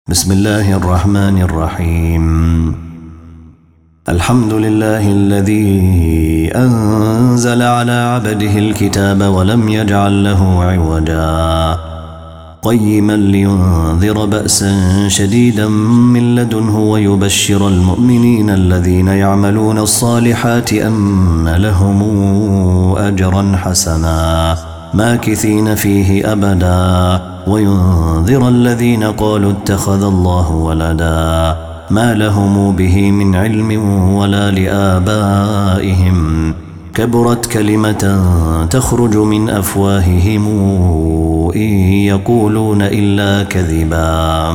بسم الله الرحمن الرحيم. الحمد لله الذي أنزل على عبده الكتاب ولم يجعل له عوجا قيما لينذر بأسا شديدا من لدنه ويبشر المؤمنين الذين يعملون الصالحات أن لهم أجرا حسنا ماكثين فيه أبدا وينذر الذين قالوا اتخذ الله ولدا ما لهم به من علم ولا لآبائهم كبرت كلمة تخرج من أفواههم إن يقولون إلا كذبا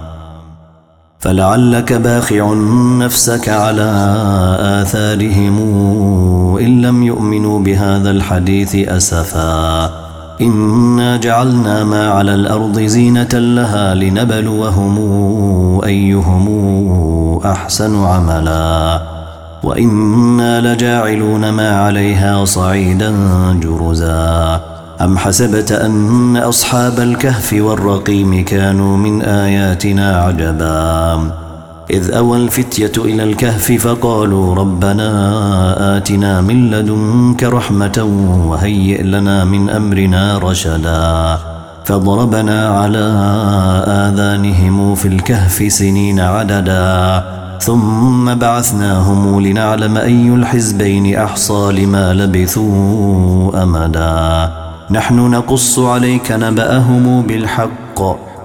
فلعلك باخع نفسك على آثارهم إن لم يؤمنوا بهذا الحديث أسفا إنا جعلنا ما على الأرض زينة لها لنبلوهم أيهم أحسن عملا وإنا لجاعلون ما عليها صعيدا جرزا أم حسبت أن أصحاب الكهف والرقيم كانوا من آياتنا عجبا إذ أوى الفتية إلى الكهف فقالوا ربنا آتنا من لدنك رحمة وهيئ لنا من أمرنا رشدا فضربنا على آذانهم في الكهف سنين عددا ثم بعثناهم لنعلم أي الحزبين أحصى لما لبثوا أمدا نحن نقص عليك نبأهم بالحق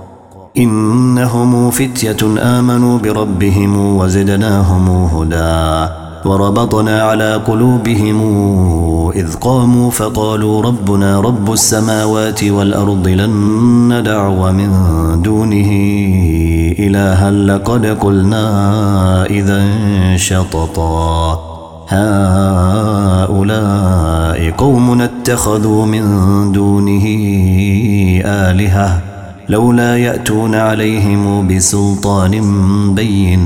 إنهم فتية آمنوا بربهم وزدناهم هدى وربطنا على قلوبهم إذ قاموا فقالوا ربنا رب السماوات والأرض لن ندعو من دونه إلها لقد قلنا إذا شططا هؤلاء قوم اتخذوا من دونه آلهة لولا يأتون عليهم بسلطان بين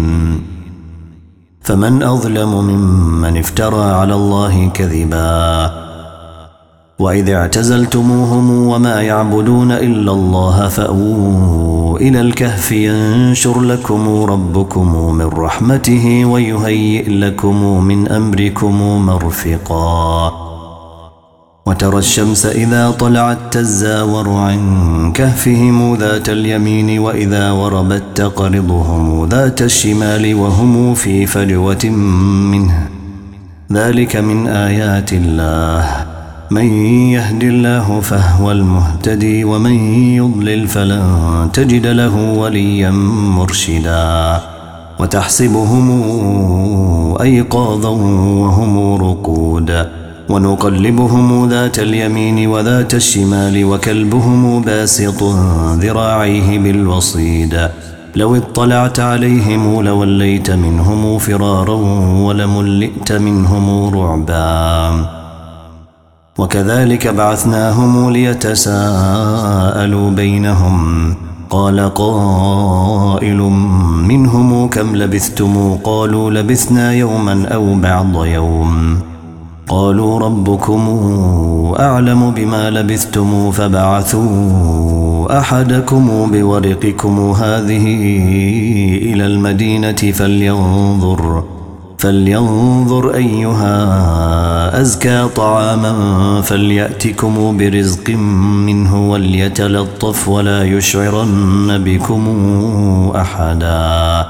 فمن أظلم ممن افترى على الله كذبا وإذ اعتزلتموهم وما يعبدون إلا الله فأووا إلى الكهف ينشر لكم ربكم من رحمته ويهيئ لكم من أمركم مرفقا وترى الشمس إذا طلعت تزاور عن كهفهم ذات اليمين وإذا غربت تقرضهم ذات الشمال وهم في فجوة منه ذلك من آيات الله من يهد الله فهو المهتدي ومن يضلل فلن تجد له وليا مرشدا وتحسبهم أيقاظا وهم رقود ونقلبهم ذات اليمين وذات الشمال وكلبهم باسط ذراعيه بالوصيد لو اطلعت عليهم لوليت منهم فرارا ولملئت منهم رعبا وكذلك بعثناهم ليتساءلوا بينهم قال قائل منهم كم لبثتم قالوا لبثنا يوما أو بعض يوم قالوا ربكم أعلم بما لبثتم فبعثوا أحدكم بورقكم هذه إلى المدينة فلينظر أيها أزكى طعاما فليأتكم برزق منه وليتلطف ولا يشعرن بكم أحدا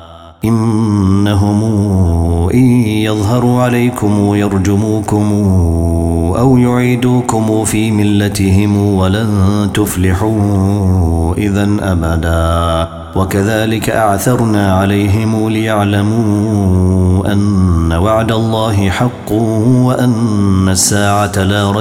إنهم إن يظهروا عليكم يرجموكم أو يعيدوكم في ملتهم ولن تفلحوا إذن أبدا وكذلك أعثرنا عليهم ليعلموا أن وعد الله حق وأن الساعة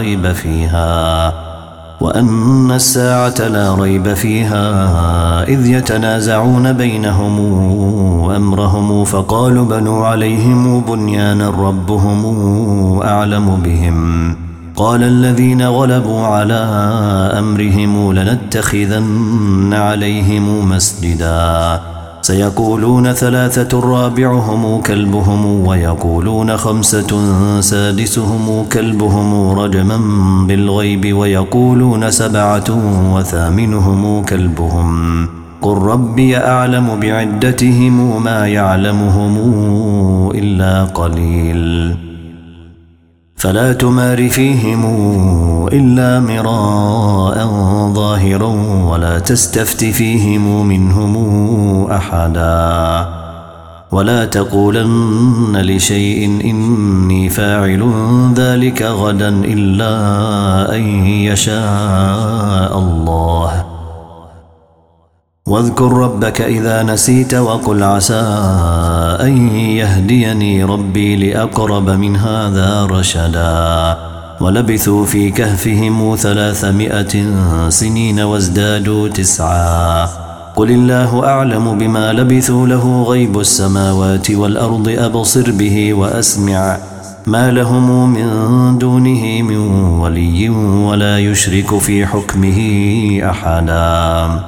لا ريب فيها إذ يتنازعون بينهم أمرهم فقالوا بنوا عليهم بنيانا ربهم أعلم بهم قال الذين غلبوا على أمرهم لنتخذن عليهم مسجدا سيقولون 3 رابعهم كلبهم ويقولون 5 سادسهم كلبهم رجما بالغيب ويقولون 7 وثامنهم كلبهم قل ربي أعلم بعدتهم ما يعلمهم إلا قليل فلا تمار فيهم إلا مراء ظاهرا ولا تستفت فيهم منهم أحدا ولا تقولن لشيء إني فاعل ذلك غدا إلا أن يشاء الله واذكر ربك إذا نسيت وقل عسى أن يهديني ربي لأقرب من هذا رشدا ولبثوا في كهفهم 300 سنين وازدادوا 9 قل الله أعلم بما لبثوا له غيب السماوات والأرض أبصر به وأسمع ما لهم من دونه من ولي ولا يشرك في حكمه أحدا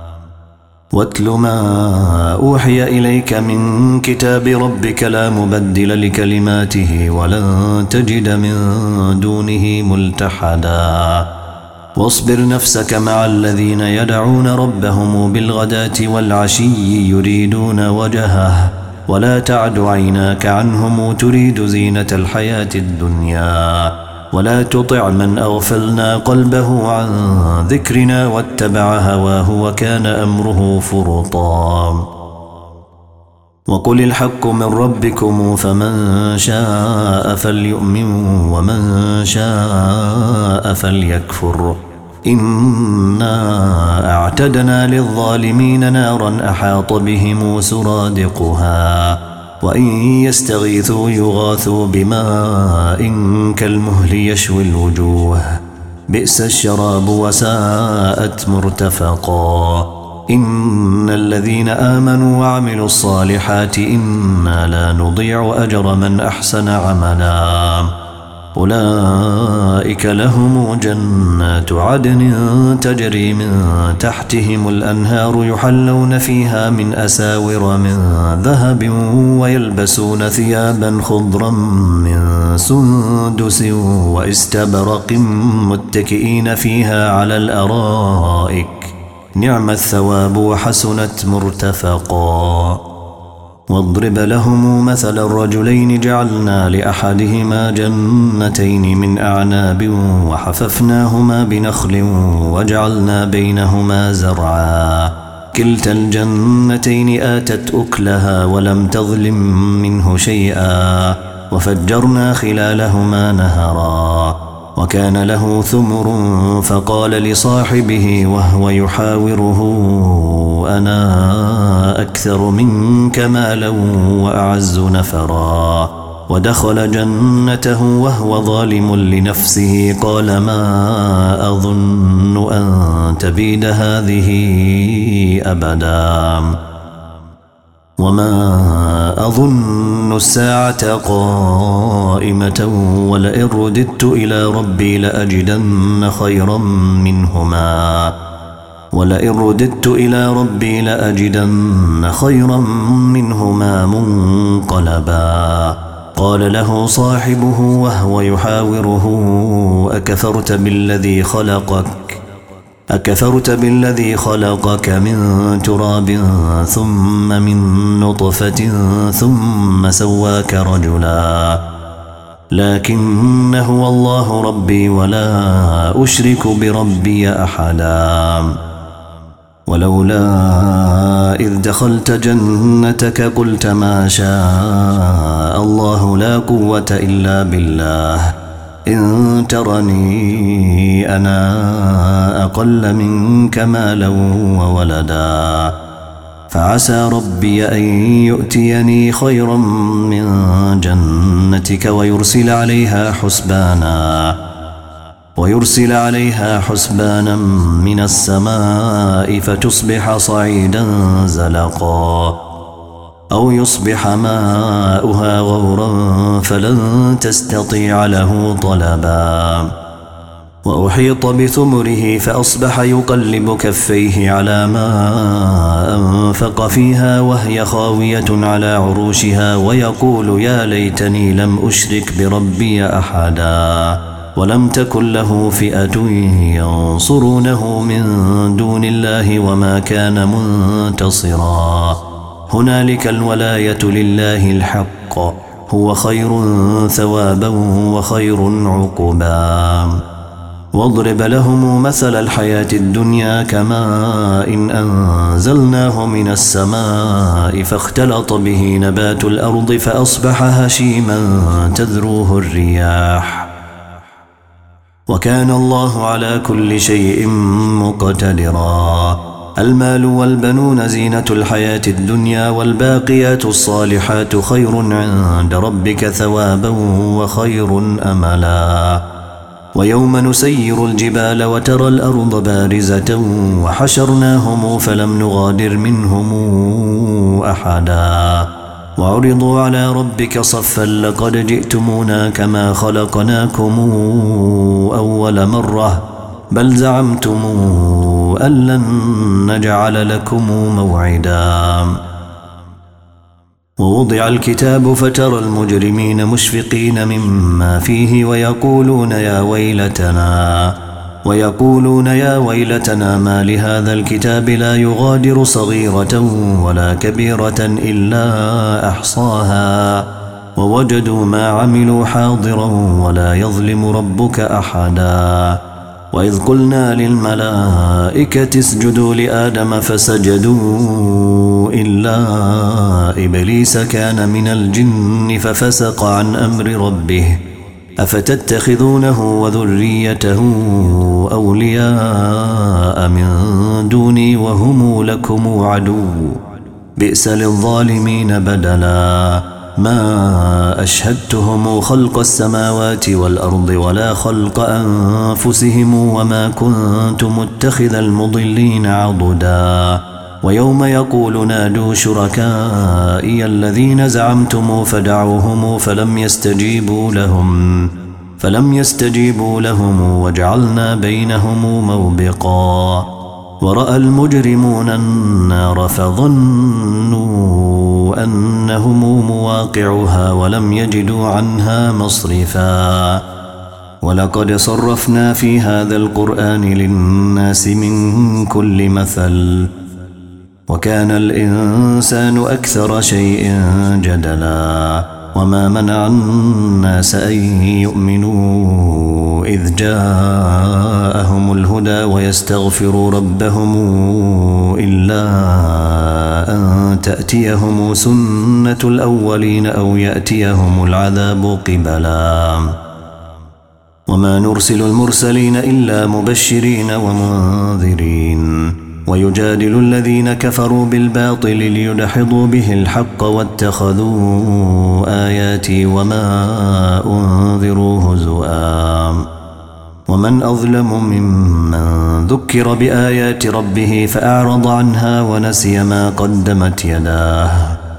واتل ما أوحي إليك من كتاب ربك لا مبدل لكلماته ولن تجد من دونه ملتحدا واصبر نفسك مع الذين يدعون ربهم بالغداة والعشي يريدون وجهه ولا تعد عيناك عنهم تريد زينة الحياة الدنيا ولا تطع من أغفلنا قلبه عن ذكرنا واتبع هواه وكان أمره فرطا وقل الحق من ربكم فمن شاء فليؤمن ومن شاء فليكفر إنا أعتدنا للظالمين نارا أحاط بهم سرادقها وإن يستغيثوا يغاثوا بماء كالمهل يشوي الوجوه بئس الشراب وساءت مرتفقا إن الذين آمنوا وعملوا الصالحات إنا لا نضيع أجر من أحسن عملا أولئك لهم جنات عدن تجري من تحتهم الأنهار يحلون فيها من أساور من ذهب ويلبسون ثيابا خضرا من سندس واستبرق متكئين فيها على الأرائك نعم الثواب وحسنت مرتفقا واضرب لهم مثل الرجلين جعلنا لأحدهما جنتين من أعناب وحففناهما بنخل وجعلنا بينهما زرعا كلتا الجنتين آتت أكلها ولم تظلم منه شيئا وفجرنا خلالهما نهرا وكان له ثمر فقال لصاحبه وهو يحاوره أنا أكثر منك مالا وأعز نفرا ودخل جنته وهو ظالم لنفسه قال ما أظن أن تبيد هذه أبدا وما أظن الساعة قائمة ولئن رددت إلى ربي لأجدن خيرا منهما منقلبا قال له صاحبه وهو يحاوره أكفرت بالذي خلقك من تراب ثم من نطفة ثم سواك رجلا لكن هو الله ربي ولا أشرك بربي أحدا ولولا إذ دخلت جنتك قلت ما شاء الله لا قوة إلا بالله إن ترني أنا أقل منك مالا وولدا فعسى ربي أن يؤتيني خيرا من جنتك ويرسل عليها حسبانا من السماء فتصبح صعيدا زلقا أو يصبح ماؤها غورا فلن تستطيع له طلبا وأحيط بثمره فأصبح يقلب كفيه على ما أنفق فيها وهي خاوية على عروشها ويقول يا ليتني لم أشرك بربي أحدا ولم تكن له فئة ينصرونه من دون الله وما كان منتصرا. هنالك الولاية لله الحق، هو خير ثوابا وخير عقبا. واضرب لهم مثل الحياة الدنيا كماء إن أنزلناه من السماء فاختلط به نبات الأرض فأصبح هشيما تذروه الرياح، وكان الله على كل شيء مقتدرا. المال والبنون زينة الحياة الدنيا، والباقيات الصالحات خير عند ربك ثوابا وخير أملا. ويوم نسير الجبال وترى الأرض بارزة وحشرناهم فلم نغادر منهم أحدا، وعرضوا على ربك صفا لقد جئتمونا كما خلقناكم أول مرة بل زعمتم أن لن نجعل لكم موعدا. ووضع الكتاب فترى المجرمين مشفقين مما فيه ويقولون يا ويلتنا ما لهذا الكتاب لا يغادر صغيرة ولا كبيرة إلا أحصاها ووجدوا ما عملوا حاضرا ولا يظلم ربك أحدا. وإذ قلنا للملائكة اسجدوا لآدم فسجدوا إلا إبليس كان من الجن ففسق عن أمر ربه أفتتخذونه وذريته أولياء من دوني وهم لكم عدو بئس للظالمين بدلا. ما أشهدتهم خلق السماوات والأرض ولا خلق أنفسهم وما كنت متخذ المضلين عضدا. ويوم يقول نادوا شركائي الذين زعمتم فدعوهم فلم يستجيبوا لهم وجعلنا بينهم موبقا. ورأى المجرمون النار فظنوا أنهم مواقعها ولم يجدوا عنها مصرفا. ولقد صرفنا في هذا القرآن للناس من كل مثل وكان الإنسان أكثر شيء جدلا. وما منع الناس أن يؤمنوا إذ جاءهم الهدى ويستغفروا ربهم إلا أن تأتيهم سنة الأولين أو يأتيهم العذاب قبلا. وما نرسل المرسلين إلا مبشرين ومنذرين ويجادل الذين كفروا بالباطل ليدحضوا به الحق واتخذوا آياتي وما أنذروا هزؤا. ومن أظلم ممن ذكر بآيات ربه فأعرض عنها ونسي ما قدمت يداه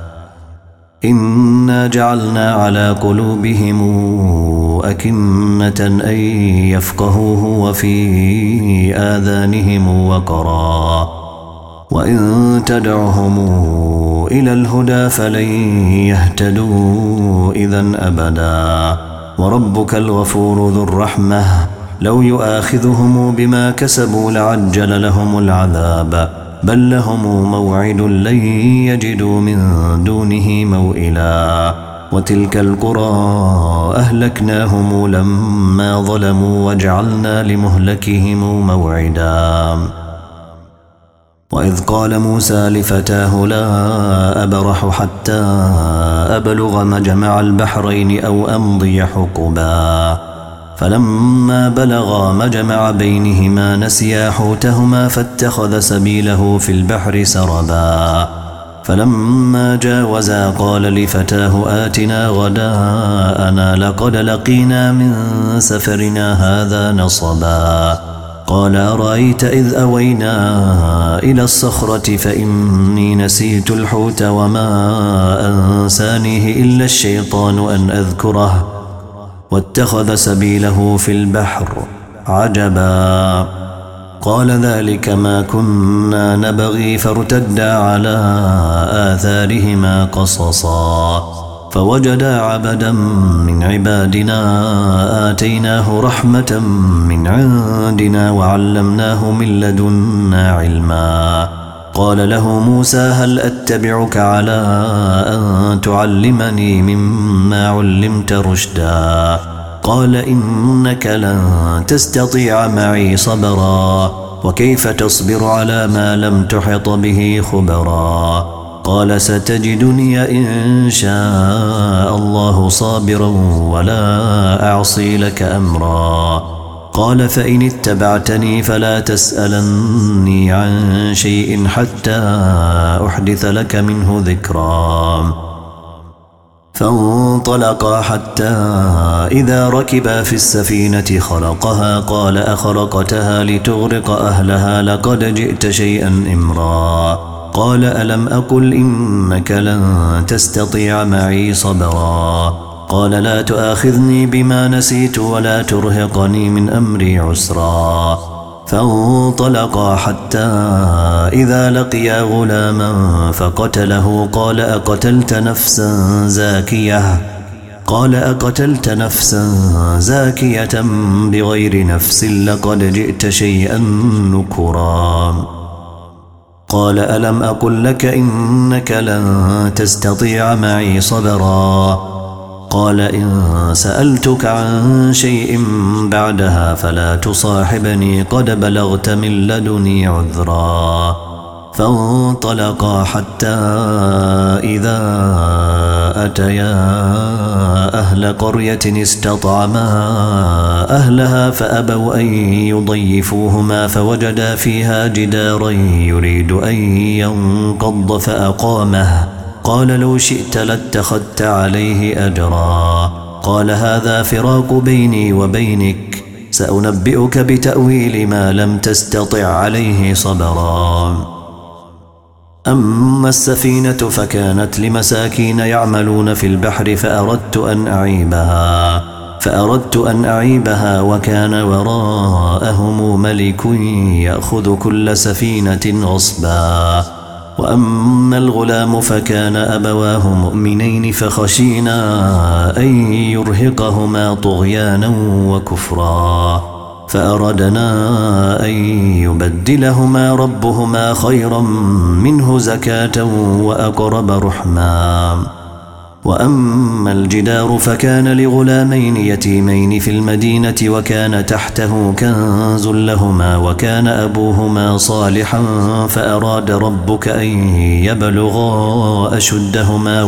إنا جعلنا على قلوبهم أكنة أن يفقهوه وفي آذانهم وقرا وإن تدعهم إلى الهدى فلن يهتدوا إذن أبدا. وربك الغفور ذو الرحمة لو يؤاخذهم بما كسبوا لعجل لهم العذاب بل لهم موعد لن يجدوا من دونه موئلا. وتلك القرى أهلكناهم لما ظلموا وجعلنا لمهلكهم موعدا. وإذ قال موسى لفتاه لا أبرح حتى أبلغ مجمع البحرين أو أمضي حقبا فلما بلغا مجمع بينهما نسيا حوتهما فاتخذ سبيله في البحر سربا فلما جاوزا قال لفتاه آتنا غداءنا لقد لقينا من سفرنا هذا نصبا قال أرأيت إذ أوينا إلى الصخرة فإني نسيت الحوت وما أنسانيه إلا الشيطان أن أذكره واتخذ سبيله في البحر عجبا قال ذلك ما كنا نبغي فارتدا على آثارهما قصصا فوجدا عبدا من عبادنا آتيناه رحمة من عندنا وعلمناه من لدنا علما. قال له موسى هل أتبعك على أن تعلمني مما علمت رشدا؟ قال إنك لن تستطيع معي صبرا وكيف تصبر على ما لم تحط به خبرا؟ قال ستجدني إن شاء الله صابرا ولا أعصي لك أمرا. قال فإن اتبعتني فلا تسألني عن شيء حتى أحدث لك منه ذكرا. فانطلقا حتى إذا ركبا في السفينة خرقها قال أخرقتها لتغرق أهلها لقد جئت شيئا إمرا. قال ألم أقل إنك لن تستطيع معي صبرا؟ قال لا تؤاخذني بما نسيت ولا ترهقني من أمري عسرا. فانطلقا حتى إذا لقيا غلاما فقتله قال أقتلت نفسا زاكية بغير نفس لقد جئت شيئا نكرا. قال ألم أقل لك إنك لن تستطيع معي صبرا؟ قال إن سألتك عن شيء بعدها فلا تصاحبني قد بلغت من لدني عذرا. فانطلقا حتى إذا أتيا أهل قرية استطعما أهلها فأبوا أن يضيفوهما فوجدا فيها جدارا يريد أن ينقض فأقامه. قال لو شئت لاتخذت عليه أجرا. قال هذا فراق بيني وبينك سأنبئك بتأويل ما لم تستطع عليه صبرا. أما السفينة فكانت لمساكين يعملون في البحر فأردت أن أعيبها وكان وراءهم ملك يأخذ كل سفينة غصبا. وأما الغلام فكان أبواه مؤمنين فخشينا أن يرهقهما طغيانا وكفرا فأردنا أن يبدلهما ربهما خيرا منه زكاة وأقرب رحما. وأما الجدار فكان لغلامين يتيمين في المدينة وكان تحته كنز لهما وكان أبوهما صالحا فأراد ربك أن يبلغا أشدهما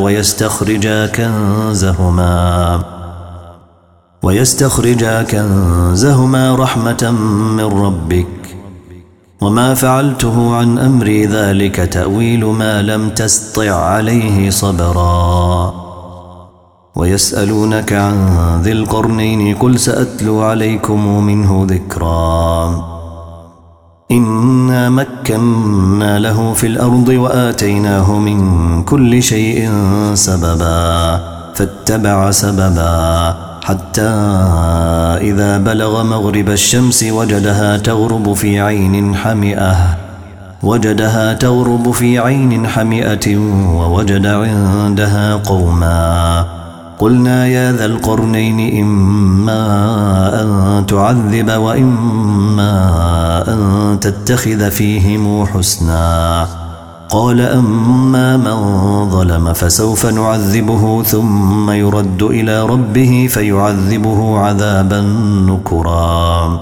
ويستخرجا كنزهما رحمة من ربك وما فعلته عن أمري ذلك تأويل ما لم تستطع عليه صبرا. ويسألونك عن ذي القرنين قل سأتلو عليكم منه ذكرا. إنا مكنا له في الأرض وآتيناه من كل شيء سببا فاتبع سببا حتى إذا بلغ مغرب الشمس وجدها تغرب في عين حمئة ووجد عندها قوما. قلنا يا ذا القرنين إما أن تعذب وإما أن تتخذ فيهم حسنا. قال أما من ظلم فسوف نعذبه ثم يرد إلى ربه فيعذبه عذابا نكرا.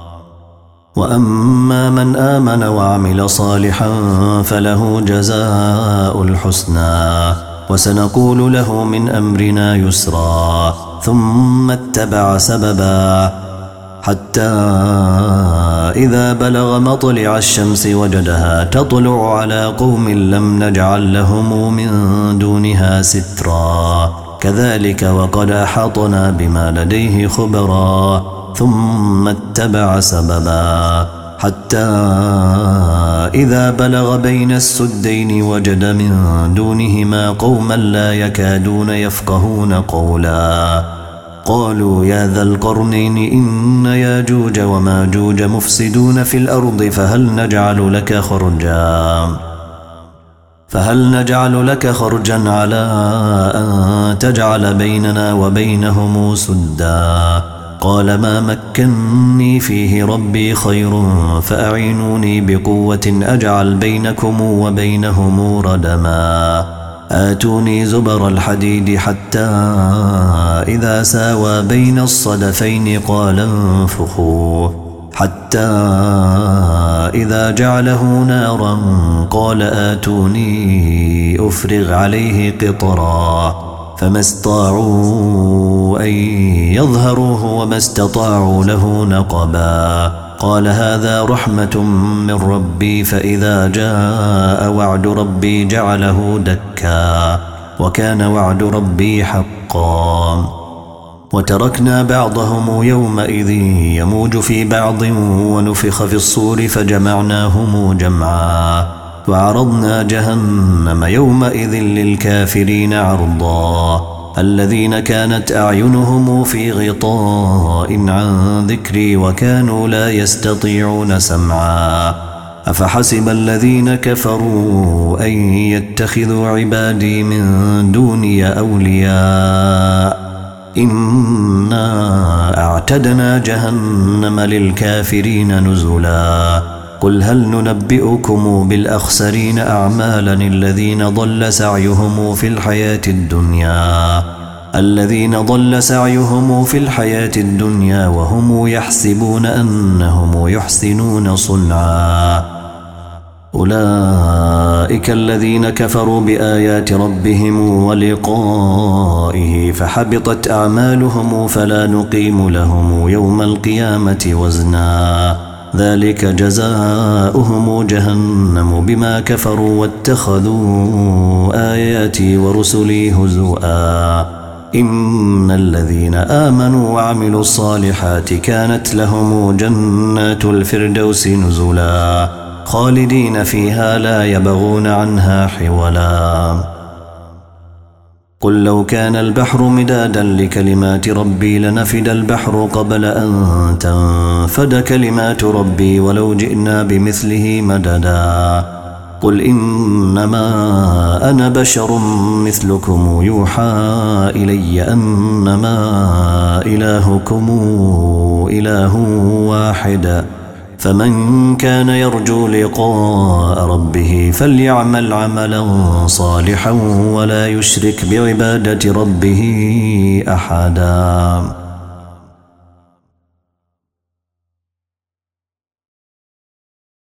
وأما من آمن وعمل صالحا فله جزاء الحسنى وسنقول له من أمرنا يسرا. ثم اتبع سببا حتى إذا بلغ مطلع الشمس وجدها تطلع على قوم لم نجعل لهم من دونها سترا كذلك وقد أحاطنا بما لديه خبرا. ثم اتبع سببا حتى إذا بلغ بين السدين وجد من دونهما قوما لا يكادون يفقهون قولا. قالوا يا ذا القرنين إن ياجوج وماجوج مفسدون في الأرض فهل نجعل لك خرجا فهل نجعل لك خرجا على أن تجعل بيننا وبينهم سدا؟ قال ما مكنني فيه ربي خير فأعينوني بقوة أجعل بينكم وبينهم ردما آتوني زبر الحديد حتى إذا ساوى بين الصدفين قال انفخوا حتى إذا جعله نارا قال آتوني أفرغ عليه قطرا فما استطاعوا أن يظهروه وما استطاعوا له نقبا قال هذا رحمة من ربي فإذا جاء وعد ربي جعله دكا وكان وعد ربي حقا وتركنا بعضهم يومئذ يموج في بعض ونفخ في الصور فجمعناهم جمعا وعرضنا جهنم يومئذ للكافرين عرضا الذين كانت أعينهم في غطاء عن ذكري وكانوا لا يستطيعون سمعا أفحسب الذين كفروا أن يتخذوا عبادي من دوني أولياء إنا أعتدنا جهنم للكافرين نزلا قل هل ننبئكم بالأخسرين أعمالا الذين ضل سعيهم في الحياة الدنيا وهم يحسبون أنهم يحسنون صنعا أولئك الذين كفروا بآيات ربهم ولقائه فحبطت أعمالهم فلا نقيم لهم يوم القيامة وزنا ذلك جزاؤهم جهنم بما كفروا واتخذوا آياتي ورسلي هزؤا إن الذين آمنوا وعملوا الصالحات كانت لهم جنات الفردوس نزلا خالدين فيها لا يبغون عنها حولا قل لو كان البحر مدادا لكلمات ربي لنفد البحر قبل أن تنفد كلمات ربي ولو جئنا بمثله مددا قل إنما أنا بشر مثلكم يوحى إلي أنما إلهكم إله واحد فمن كان يرجو لقاء ربه فليعمل عملا صالحا ولا يشرك بعبادة ربه أحدا